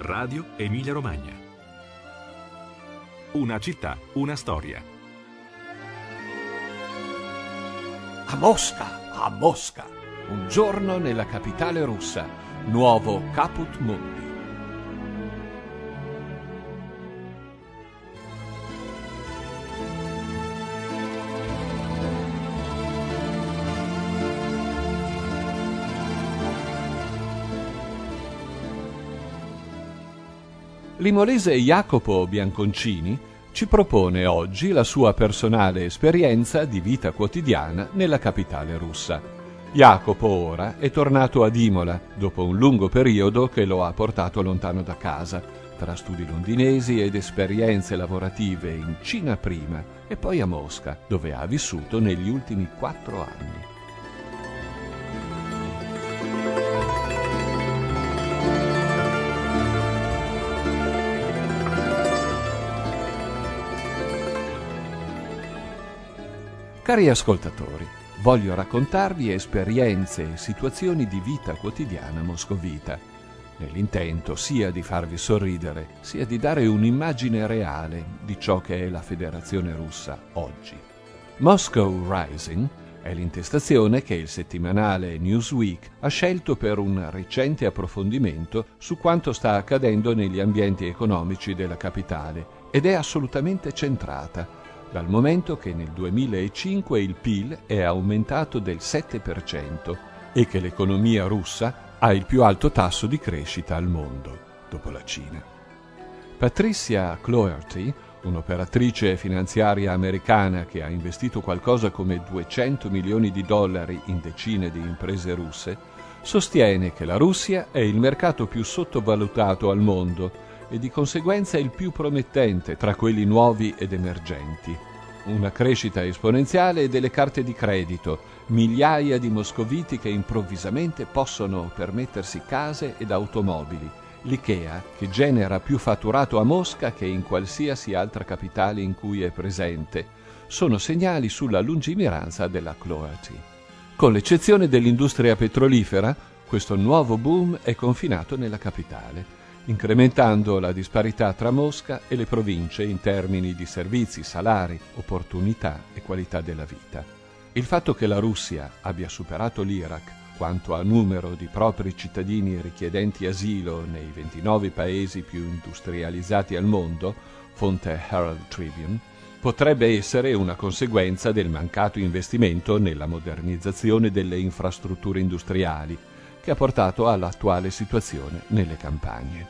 Radio Emilia Romagna. Una città, una storia. A Mosca, un giorno nella capitale russa, nuovo Caput Mundi. L'imolese Jacopo Bianconcini ci propone oggi la sua personale esperienza di vita quotidiana nella capitale russa. Jacopo ora è tornato ad Imola dopo un lungo periodo che lo ha portato lontano da casa, tra studi londinesi ed esperienze lavorative in Cina prima e poi a Mosca, dove ha vissuto negli ultimi 4 anni. Cari ascoltatori, voglio raccontarvi esperienze e situazioni di vita quotidiana moscovita, nell'intento sia di farvi sorridere, sia di dare un'immagine reale di ciò che è la Federazione Russa oggi. Moscow Rising è l'intestazione che il settimanale Newsweek ha scelto per un recente approfondimento su quanto sta accadendo negli ambienti economici della capitale ed è assolutamente centrata, dal momento che nel 2005 il PIL è aumentato del 7% e che l'economia russa ha il più alto tasso di crescita al mondo, dopo la Cina. Patricia Cloherty, un'operatrice finanziaria americana che ha investito qualcosa come $200 milioni in decine di imprese russe, sostiene che la Russia è il mercato più sottovalutato al mondo e di conseguenza il più promettente tra quelli nuovi ed emergenti. Una crescita esponenziale delle carte di credito, migliaia di moscoviti che improvvisamente possono permettersi case ed automobili, l'IKEA che genera più fatturato a Mosca che in qualsiasi altra capitale in cui è presente, sono segnali sulla lungimiranza della Cloherty. Con l'eccezione dell'industria petrolifera, questo nuovo boom è confinato nella capitale, incrementando la disparità tra Mosca e le province in termini di servizi, salari, opportunità e qualità della vita. Il fatto che la Russia abbia superato l'Iraq quanto a numero di propri cittadini richiedenti asilo nei 29 paesi più industrializzati al mondo, fonte Herald Tribune, potrebbe essere una conseguenza del mancato investimento nella modernizzazione delle infrastrutture industriali, che ha portato all'attuale situazione nelle campagne.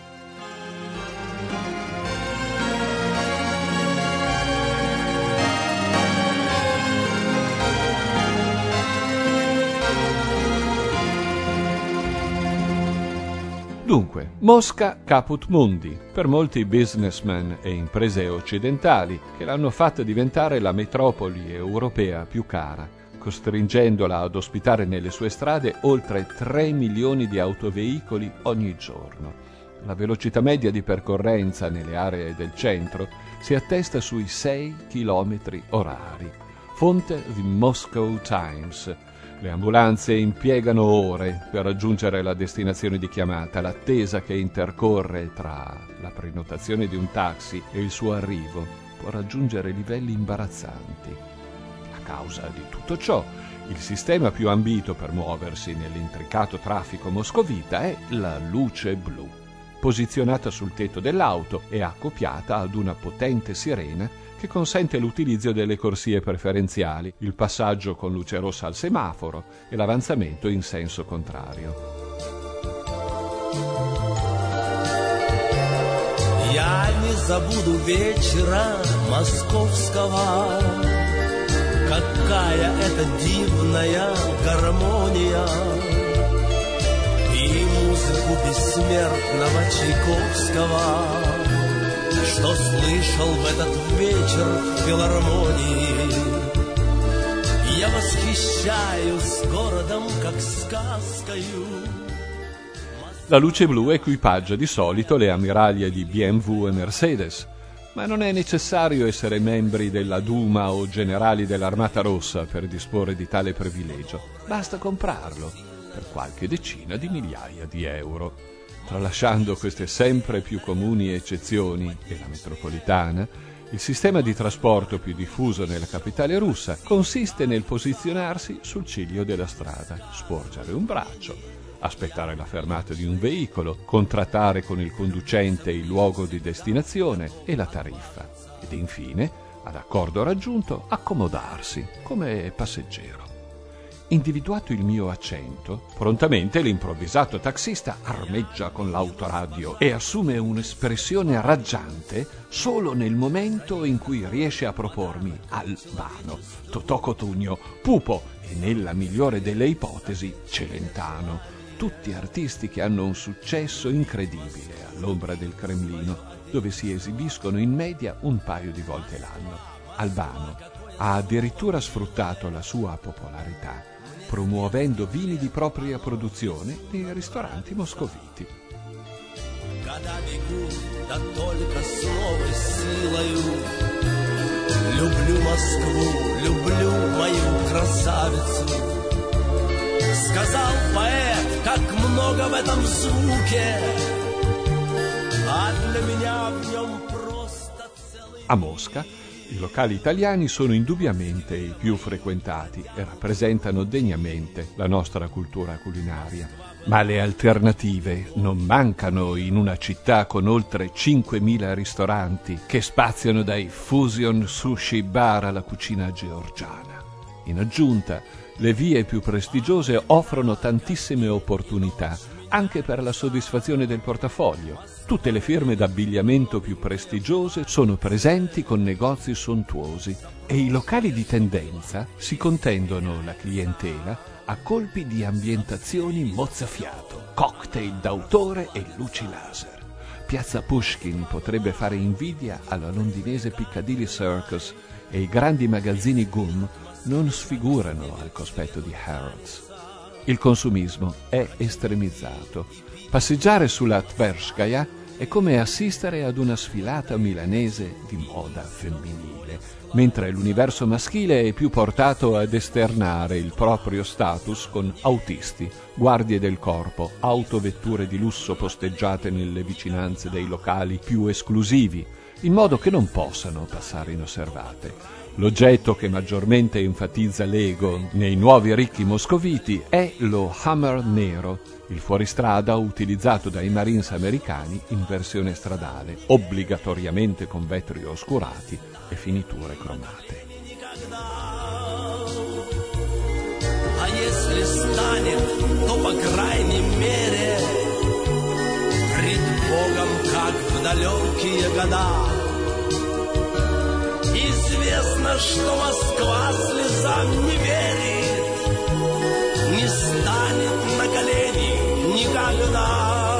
Dunque, Mosca Caput Mundi, per molti businessmen e imprese occidentali che l'hanno fatta diventare la metropoli europea più cara, costringendola ad ospitare nelle sue strade oltre 3 milioni di autoveicoli ogni giorno. La velocità media di percorrenza nelle aree del centro si attesta sui 6 km/h. Fonte The Moscow Times. Le ambulanze impiegano ore per raggiungere la destinazione di chiamata. L'attesa che intercorre tra la prenotazione di un taxi e il suo arrivo può raggiungere livelli imbarazzanti. A causa di tutto ciò, il sistema più ambito per muoversi nell'intricato traffico moscovita è la luce blu, posizionata sul tetto dell'auto e accoppiata ad una potente sirena che consente l'utilizzo delle corsie preferenziali, il passaggio con luce rossa al semaforo e l'avanzamento in senso contrario. Я не забуду вечера московского, какая это дивная гармония, и музыку бессмертного Чайковского, что слышал в этот вечер в филармонии. Я восхищаюсь городом, как сказкою. La luce blu equipaggia di solito le ammiraglie di BMW e Mercedes, ma non è necessario essere membri della Duma o generali dell'Armata Rossa per disporre di tale privilegio. Basta comprarlo per qualche decina di migliaia di euro. Tralasciando queste sempre più comuni eccezioni e la metropolitana, il sistema di trasporto più diffuso nella capitale russa consiste nel posizionarsi sul ciglio della strada, sporgere un braccio, aspettare la fermata di un veicolo, contrattare con il conducente il luogo di destinazione e la tariffa ed infine, ad accordo raggiunto, accomodarsi come passeggero. Individuato il mio accento, prontamente l'improvvisato taxista armeggia con l'autoradio e assume un'espressione raggiante solo nel momento in cui riesce a propormi Albano, Totò Cotugno, Pupo e, nella migliore delle ipotesi, Celentano, tutti artisti che hanno un successo incredibile all'ombra del Cremlino, dove si esibiscono in media un paio di volte l'anno. Albano ha addirittura sfruttato la sua popolarità promuovendo vini di propria produzione nei ristoranti moscoviti. Года бегут, да только с новой силою. Люблю Москву, люблю мою красавицу. Сказал поэт, как много в этом звуке, а для меня в нем просто целый... A Mosca i locali italiani sono indubbiamente i più frequentati e rappresentano degnamente la nostra cultura culinaria. Ma le alternative non mancano in una città con oltre 5.000 ristoranti che spaziano dai fusion sushi bar alla cucina georgiana. In aggiunta, le vie più prestigiose offrono tantissime opportunità anche per la soddisfazione del portafoglio. Tutte le firme d'abbigliamento più prestigiose sono presenti con negozi sontuosi e i locali di tendenza si contendono la clientela a colpi di ambientazioni mozzafiato, cocktail d'autore e luci laser. Piazza Pushkin potrebbe fare invidia alla londinese Piccadilly Circus e i grandi magazzini GUM non sfigurano al cospetto di Harrods. Il consumismo è estremizzato. Passeggiare sulla Tverskaya è come assistere ad una sfilata milanese di moda femminile, mentre l'universo maschile è più portato ad esternare il proprio status con autisti, guardie del corpo, autovetture di lusso posteggiate nelle vicinanze dei locali più esclusivi, in modo che non possano passare inosservate. L'oggetto che maggiormente enfatizza l'ego nei nuovi ricchi moscoviti è lo Hummer nero, il fuoristrada utilizzato dai Marines americani in versione stradale, obbligatoriamente con vetri oscurati e finiture cromate. А если станет, то по крайней мере пред Богом, как в далекие года. Известно, что Москва слезам не верит, не станет на колени никогда.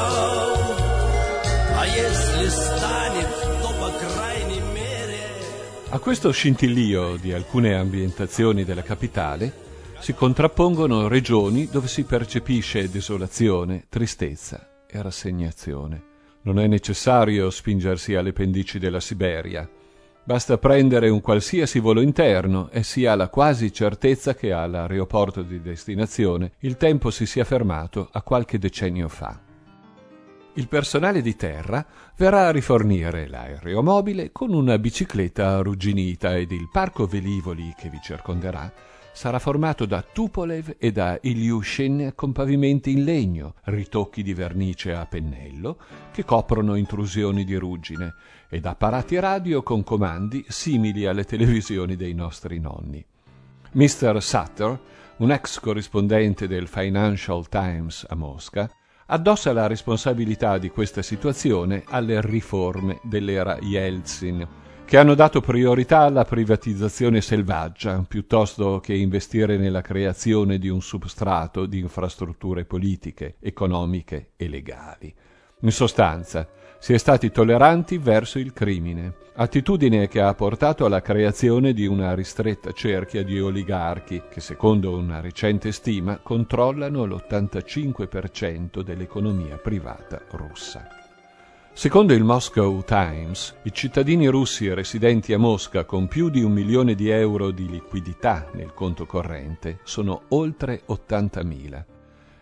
А если станет, то по крайней мере... A questo scintillio di alcune ambientazioni della capitale si contrappongono regioni dove si percepisce desolazione, tristezza e rassegnazione. Non è necessario spingersi alle pendici della Siberia. Basta prendere un qualsiasi volo interno e si ha la quasi certezza che all'aeroporto di destinazione il tempo si sia fermato a qualche decennio fa. Il personale di terra verrà a rifornire l'aeromobile con una bicicletta arrugginita ed il parco velivoli che vi circonderà sarà formato da Tupolev e da Ilyushin con pavimenti in legno, ritocchi di vernice a pennello che coprono intrusioni di ruggine ed apparati radio con comandi simili alle televisioni dei nostri nonni. Mr. Sutter, un ex corrispondente del Financial Times a Mosca, addossa la responsabilità di questa situazione alle riforme dell'era Yeltsin, che hanno dato priorità alla privatizzazione selvaggia piuttosto che investire nella creazione di un substrato di infrastrutture politiche, economiche e legali. In sostanza, si è stati tolleranti verso il crimine, attitudine che ha portato alla creazione di una ristretta cerchia di oligarchi che, secondo una recente stima, controllano l'85% dell'economia privata russa. Secondo il Moscow Times, i cittadini russi residenti a Mosca con più di 1 milione di euro di liquidità nel conto corrente sono oltre 80.000.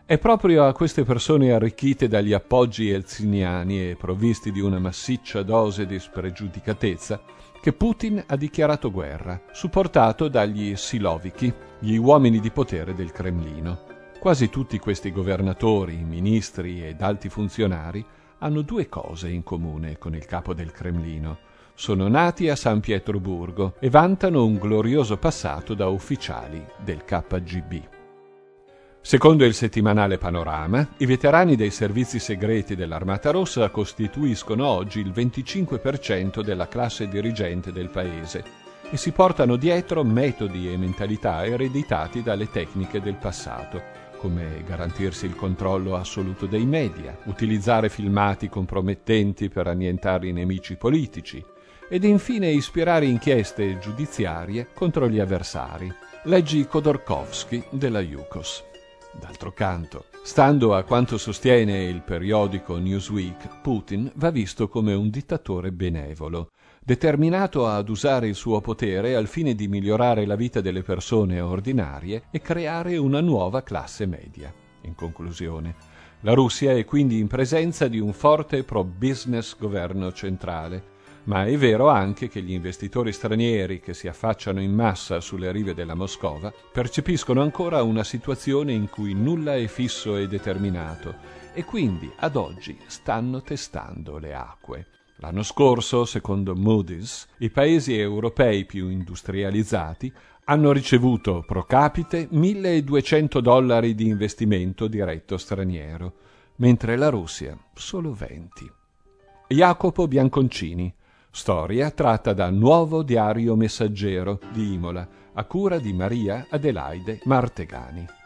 È proprio a queste persone arricchite dagli appoggi eltsiniani e provvisti di una massiccia dose di spregiudicatezza che Putin ha dichiarato guerra, supportato dagli siloviki, gli uomini di potere del Cremlino. Quasi tutti questi governatori, ministri ed alti funzionari hanno due cose in comune con il capo del Cremlino. Sono nati a San Pietroburgo e vantano un glorioso passato da ufficiali del KGB. Secondo il settimanale Panorama, i veterani dei servizi segreti dell'Armata Rossa costituiscono oggi il 25% della classe dirigente del paese e si portano dietro metodi e mentalità ereditati dalle tecniche del passato, come garantirsi il controllo assoluto dei media, utilizzare filmati compromettenti per annientare i nemici politici ed infine ispirare inchieste giudiziarie contro gli avversari. Leggi Khodorkovsky della Yukos. D'altro canto, stando a quanto sostiene il periodico Newsweek, Putin va visto come un dittatore benevolo, determinato ad usare il suo potere al fine di migliorare la vita delle persone ordinarie e creare una nuova classe media. In conclusione, la Russia è quindi in presenza di un forte pro-business governo centrale, ma è vero anche che gli investitori stranieri che si affacciano in massa sulle rive della Moscova percepiscono ancora una situazione in cui nulla è fisso e determinato e quindi ad oggi stanno testando le acque. L'anno scorso, secondo Moody's, i paesi europei più industrializzati hanno ricevuto pro capite $1.200 di investimento diretto straniero, mentre la Russia solo 20. Jacopo Bianconcini. Storia tratta da Nuovo Diario Messaggero di Imola, a cura di Maria Adelaide Martegani.